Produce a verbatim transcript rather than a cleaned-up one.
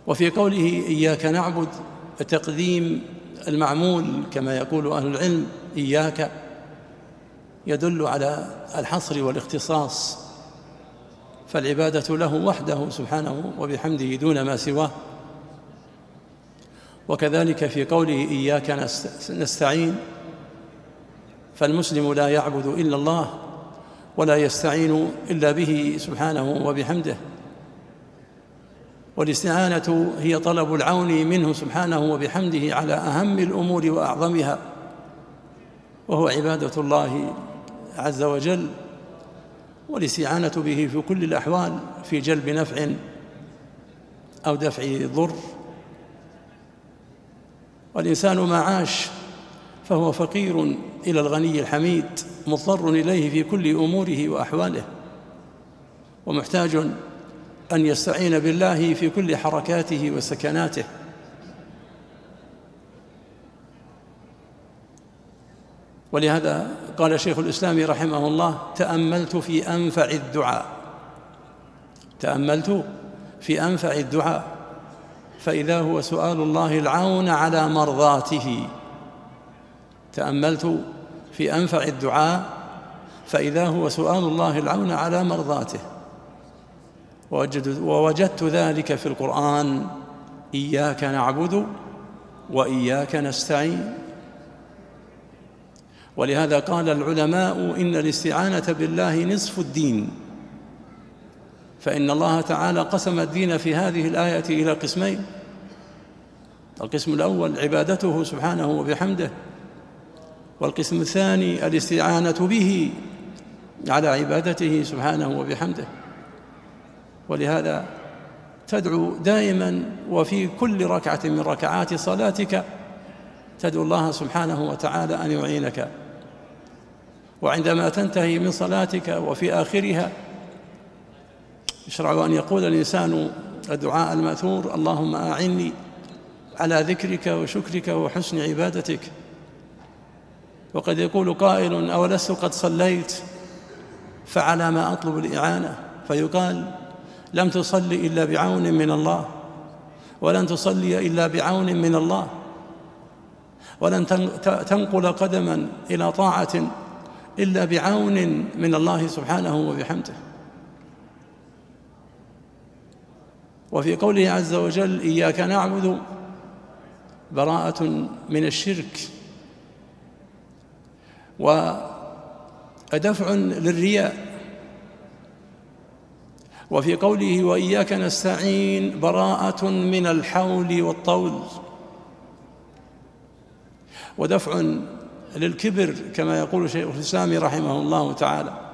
وفي قوله إياك نعبد تقديم المعمول كما يقول أهل العلم إياك يدل على الحصر والاختصاص، فالعبادة له وحده سبحانه وبحمده دون ما سواه. وكذلك في قوله إياك نستعين، فالمسلم لا يعبد إلا الله ولا يستعين إلا به سبحانه وبحمده، والاستعانة هي طلب العون منه سبحانه وبحمده على أهم الأمور وأعظمها، وهو عبادة الله عز وجل، والاستعانة به في كل الأحوال، في جلب نفع أو دفع ضر. والإنسان ما عاش فهو فقير إلى الغني الحميد، مضطر إليه في كل أموره وأحواله، ومحتاج أن يستعين بالله في كل حركاته وسكناته. ولهذا قال شيخ الإسلام رحمه الله: تأملت في أنفع الدعاء تأملت في أنفع الدعاء فإذا هو سؤال الله العون على مرضاته تأملت في أنفع الدعاء فإذا هو سؤال الله العون على مرضاته. ووجدت ذلك في القرآن: إياك نعبد وإياك نستعين. ولهذا قال العلماء: إن الاستعانة بالله نصف الدين، فإن الله تعالى قسم الدين في هذه الآية إلى قسمين: القسم الأول عبادته سبحانه وبحمده، والقسم الثاني الاستعانة به على عبادته سبحانه وبحمده. ولهذا تدعو دائما وفي كل ركعة من ركعات صلاتك تدعو الله سبحانه وتعالى أن يعينك، وعندما تنتهي من صلاتك وفي آخرها يشرع أن يقول الإنسان الدعاء المأثور: اللهم أعني على ذكرك وشكرك وحسن عبادتك. وقد يقول قائل: أولست قد صليت فعلى ما أطلب الإعانة؟ فيقال: لم تصلي إلا بعون من الله، ولن تصلي إلا بعون من الله، ولن تنقل قدما إلى طاعة إلا بعون من الله سبحانه وبحمده. وفي قوله عز وجل: إياك نعبد براءة من الشرك ودفع للرياء. وفي قوله: وإياك نستعين براءة من الحول والطول ودفع للكبر كما يقول شيخ الإسلام رحمه الله تعالى.